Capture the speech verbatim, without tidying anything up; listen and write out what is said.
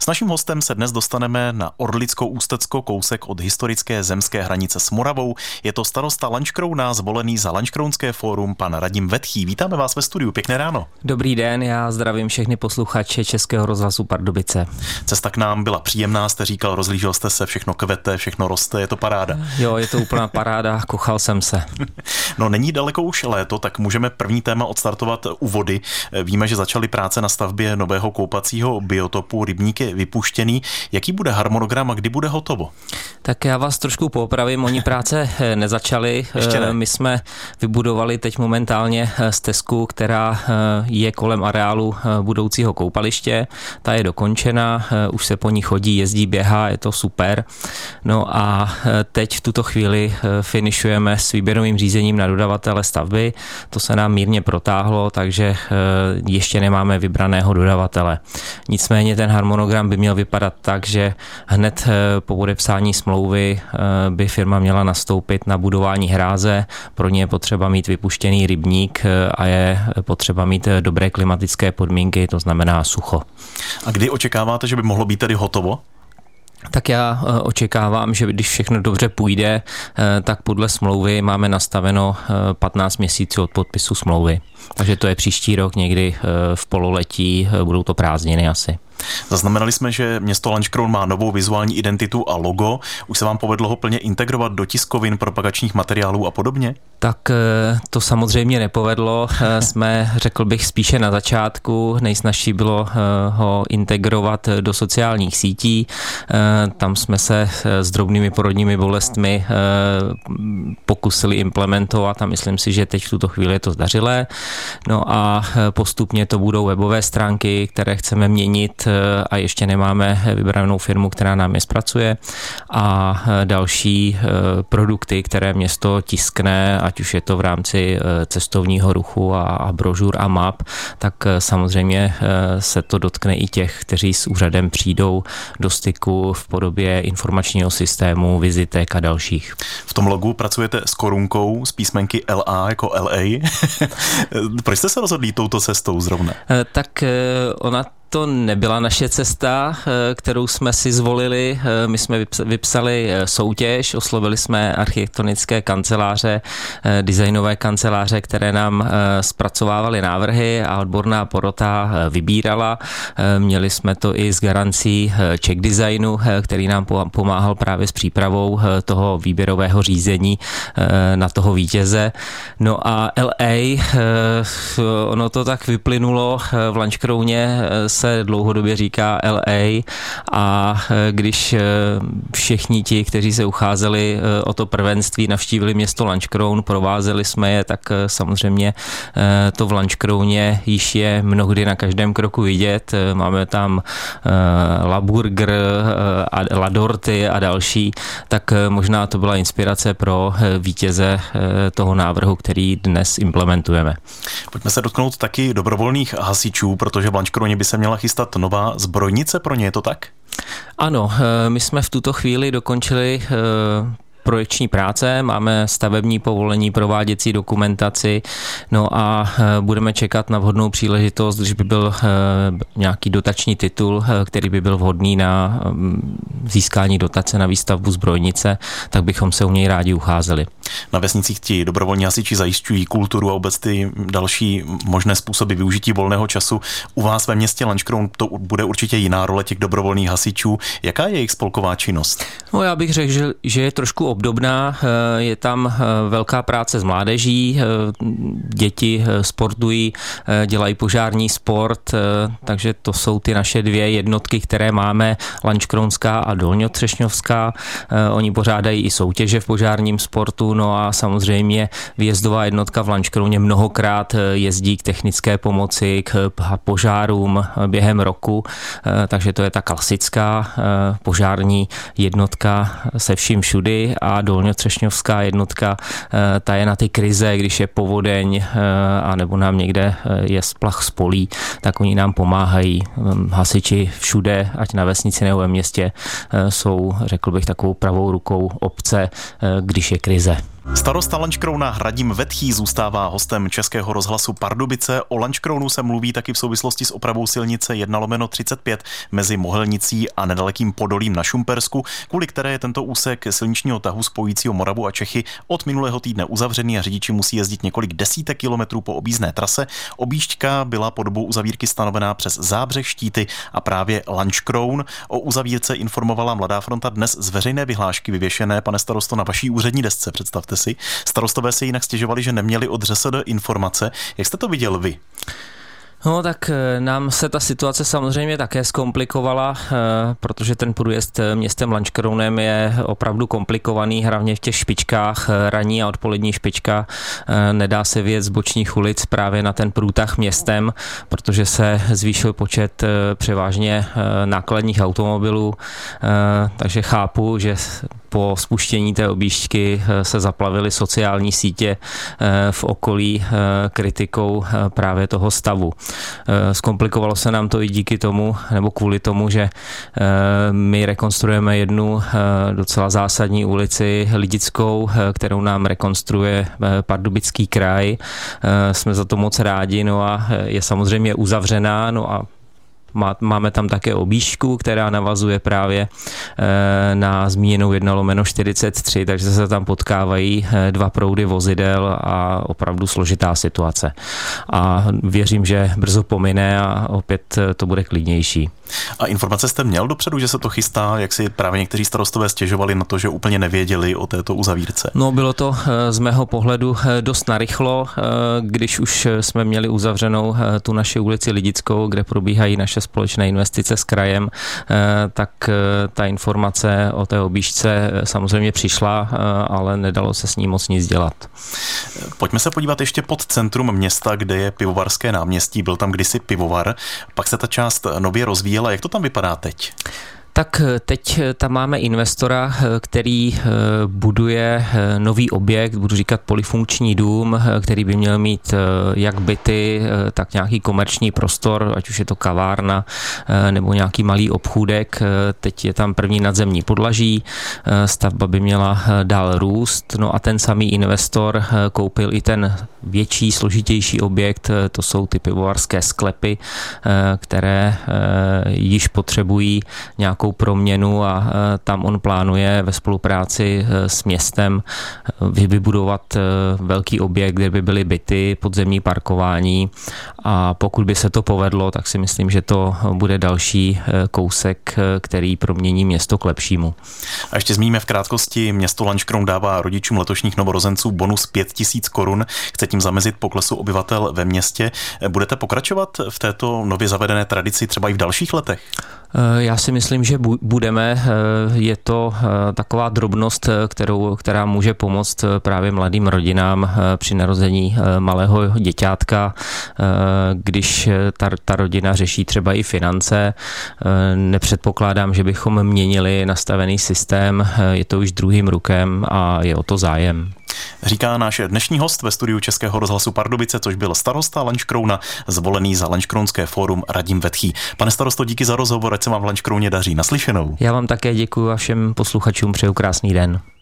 S naším hostem se dnes dostaneme na Orlicko-Ústecko, kousek od historické zemské hranice s Moravou. Je to starosta Lanškrouna, zvolený za Lanškrounské fórum, pan Radim Vetchý. Vítáme vás ve studiu, pěkné ráno. Dobrý den, já zdravím všechny posluchače Českého rozhlasu Pardubice. Cesta k nám byla příjemná, jste říkal, rozlížel jste se, všechno kvete, všechno roste, je to paráda. Jo, je to úplná paráda, kochal jsem se. No není daleko už léto, tak můžeme první téma odstartovat u vody. Víme, že začaly práce na stavbě nového koupacího biotopu, rybník je vypuštěný. Jaký bude harmonogram a kdy bude hotovo? Tak já vás trošku popravím, oni práce nezačaly. Ještě ne. My jsme vybudovali teď momentálně stezku, která je kolem areálu budoucího koupaliště. Ta je dokončena, už se po ní chodí, jezdí, běhá, je to super. No a teď v tuto chvíli finišujeme s výběrovým řízením na dodavatele stavby. To se nám mírně protáhlo, takže ještě nemáme vybraného dodavatele. Nicméně ten harmonogram by měl vypadat tak, že hned po podepsání smlouvy by firma měla nastoupit na budování hráze. Pro ně je potřeba mít vypuštěný rybník a je potřeba mít dobré klimatické podmínky, to znamená sucho. A kdy očekáváte, že by mohlo být tedy hotovo? Tak já očekávám, že když všechno dobře půjde, tak podle smlouvy máme nastaveno patnáct měsíců od podpisu smlouvy. Takže to je příští rok někdy v pololetí, budou to prázdniny asi. Zaznamenali jsme, že město Lanškroun má novou vizuální identitu a logo. Už se vám povedlo ho plně integrovat do tiskovin, propagačních materiálů a podobně? Tak to samozřejmě nepovedlo. Jsme, řekl bych, spíše na začátku. Nejsnažší bylo ho integrovat do sociálních sítí. Tam jsme se s drobnými porodními bolestmi pokusili implementovat a myslím si, že teď v tuto chvíli je to zdařilé. No a postupně to budou webové stránky, které chceme měnit a ještě nemáme vybranou firmu, která nám je zpracuje, a další produkty, které město tiskne, ať už je to v rámci cestovního ruchu a, a brožur a map, tak samozřejmě se to dotkne i těch, kteří s úřadem přijdou do styku v podobě informačního systému, vizitek a dalších. V tom logu pracujete s korunkou, z písmenky L A jako L A. Proč jste se rozhodli touto cestou zrovna? Tak ona to nebyla naše cesta, kterou jsme si zvolili. My jsme vypsali soutěž, oslovili jsme architektonické kanceláře, designové kanceláře, které nám zpracovávaly návrhy a odborná porota vybírala. Měli jsme to i s garancí Czech Designu, který nám pomáhal právě s přípravou toho výběrového řízení na toho vítěze. No a L A, ono to tak vyplynulo, v Lanškrouně se dlouhodobě říká L A a když všichni ti, kteří se ucházeli o to prvenství, navštívili město Lanškroun, provázeli jsme je, tak samozřejmě to v Lanškrouně již je mnohdy na každém kroku vidět. Máme tam La Burger a La Dorty a další, tak možná to byla inspirace pro vítěze toho návrhu, který dnes implementujeme. Pojďme se dotknout taky dobrovolných hasičů, protože v Lanškrouně by se měla chystat nová zbrojnice, pro ně je to tak? Ano, my jsme v tuto chvíli dokončili projekční práce, máme stavební povolení, prováděcí dokumentaci, no a budeme čekat na vhodnou příležitost, když by byl nějaký dotační titul, který by byl vhodný na získání dotace na výstavbu zbrojnice, tak bychom se u něj rádi ucházeli. Na vesnicích ti dobrovolní hasiči zajišťují kulturu a vůbec ty další možné způsoby využití volného času. U vás ve městě Lanškroun to bude určitě jiná role těch dobrovolných hasičů. Jaká je jejich spolková činnost? No, já bych řekl, že, že je trošku obdobná. Je tam velká práce s mládeží, děti sportují, dělají požární sport, takže to jsou ty naše dvě jednotky, které máme, Lanškrounská a Dolňotřešňovská. Oni pořádají i soutěže v požárním sportu, no a samozřejmě výjezdová jednotka v Lanškrouně mnohokrát jezdí k technické pomoci, k požárům během roku, takže to je ta klasická požární jednotka se vším všudy, a Dolňotřešňovská jednotka, ta je na ty krize, když je povodeň a nebo nám někde je splach z polí, tak oni nám pomáhají. Hasiči všude, ať na vesnici nebo ve městě, jsou, řekl bych, takovou pravou rukou obce, když je krize. Starosta Lanškrouna Radim Vetchý zůstává hostem Českého rozhlasu Pardubice. O Lanškrounu se mluví taky v souvislosti s opravou silnice jedna lomeno třicet pět mezi Mohelnicí a nedalekým Podolím na Šumpersku, kvůli které je tento úsek silničního tahu spojícího Moravu a Čechy od minulého týdne uzavřený a řidiči musí jezdit několik desítek kilometrů po objízdné trase. Objížďka byla po dobu uzavírky stanovená přes Zábřeh, Štíty a právě Lanškroun. O uzavírce informovala Mladá fronta dnes z veřejné vyhlášky vyvěšené, pane starosto, na vaší úřední desce, představte si. Starostové se jinak stěžovali, že neměli od ŘSD informace. Jak jste to viděl vy? No tak nám se ta situace samozřejmě také zkomplikovala, protože ten průjezd městem Lanškrounem je opravdu komplikovaný, hlavně v těch špičkách, ranní a odpolední špička. Nedá se vyjet z bočních ulic právě na ten průtah městem, protože se zvýšil počet převážně nákladních automobilů, takže chápu, že po spuštění té objížďky se zaplavily sociální sítě v okolí kritikou právě toho stavu. Zkomplikovalo se nám to i díky tomu, nebo kvůli tomu, že my rekonstruujeme jednu docela zásadní ulici Lidickou, kterou nám rekonstruuje Pardubický kraj. Jsme za to moc rádi, no a je samozřejmě uzavřená, no a máme tam také objížďku, která navazuje právě na zmíněnou jedna lomeno čtyřicet tři, takže se tam potkávají dva proudy vozidel a opravdu složitá situace. A věřím, že brzo pomine a opět to bude klidnější. A informace jste měl dopředu, že se to chystá, jak si právě někteří starostové stěžovali na to, že úplně nevěděli o této uzavírce? No, bylo to z mého pohledu dost narychlo, když už jsme měli uzavřenou tu naši ulici Lidickou, kde probíhají naše společné investice s krajem, tak ta informace o té objížďce samozřejmě přišla, ale nedalo se s ní moc nic dělat. Pojďme se podívat ještě pod centrum města, kde je Pivovarské náměstí. Byl tam kdysi pivovar, pak se ta část nově rozvíjela. Jak to tam vypadá teď? Tak teď tam máme investora, který buduje nový objekt, budu říkat polifunkční dům, který by měl mít jak byty, tak nějaký komerční prostor, ať už je to kavárna nebo nějaký malý obchůdek. Teď je tam první nadzemní podlaží, stavba by měla dál růst, no a ten samý investor koupil i ten větší, složitější objekt, to jsou ty pivovarské sklepy, které již potřebují nějakou proměnu a tam on plánuje ve spolupráci s městem vybudovat velký objekt, kde by byly byty, podzemní parkování, a pokud by se to povedlo, tak si myslím, že to bude další kousek, který promění město k lepšímu. A ještě zmíníme v krátkosti, město Lanškroun dává rodičům letošních novorozenců bonus pět tisíc korun, chce tím zamezit poklesu obyvatel ve městě. Budete pokračovat v této nově zavedené tradici třeba i v dalších letech? Já si myslím, že budeme. Je to taková drobnost, kterou, která může pomoct právě mladým rodinám při narození malého děťátka, když ta, ta rodina řeší třeba i finance. Nepředpokládám, že bychom měnili nastavený systém, je to už druhým rukem a je o to zájem. Říká náš dnešní host ve studiu Českého rozhlasu Pardubice, což byl starosta Lanškrouna, zvolený za Lanškrounské fórum Radim Vetchý. Pane starosto, díky za rozhovor, ať se vám v Lanškrouně daří. Naslyšenou. Já vám také děkuji a všem posluchačům přeju krásný den.